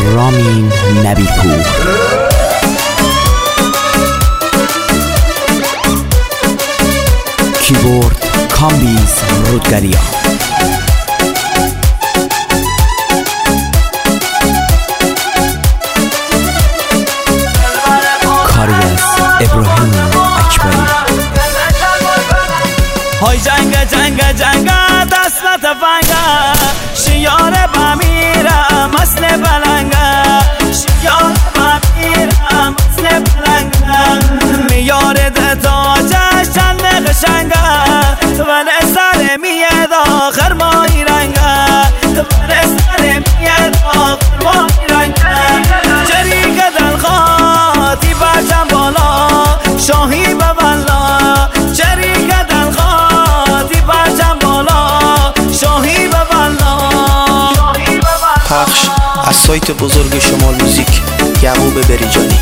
رامین نبی‌پور. کیبورد کامبیز رودگریا. کاریس ابراهیم اکبری. های جنگ دست و تفنگه، شیار بمیرم اصل بلنگه، شیار بمیرم اصل بلنگه، میار ده تاجش چند قشنگه، ولی سر میاد آخر ماهی رنگه، ولی سر میاد آخر ماهی رنگه. جریک دلخاطی برچم بالا، شاهی ببلا، جریک دلخاطی برچم بالا، شاهی ببلا. پخش از سایت بزرگ شمال موزیک، یعقوب بریجانی.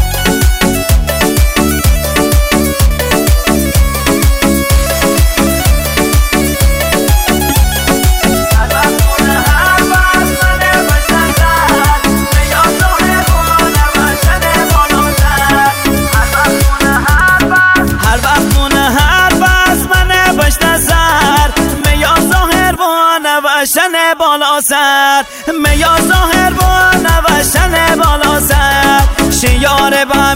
نوشن بالا سر، میا ظاهر با نوشن بالا سر، شیار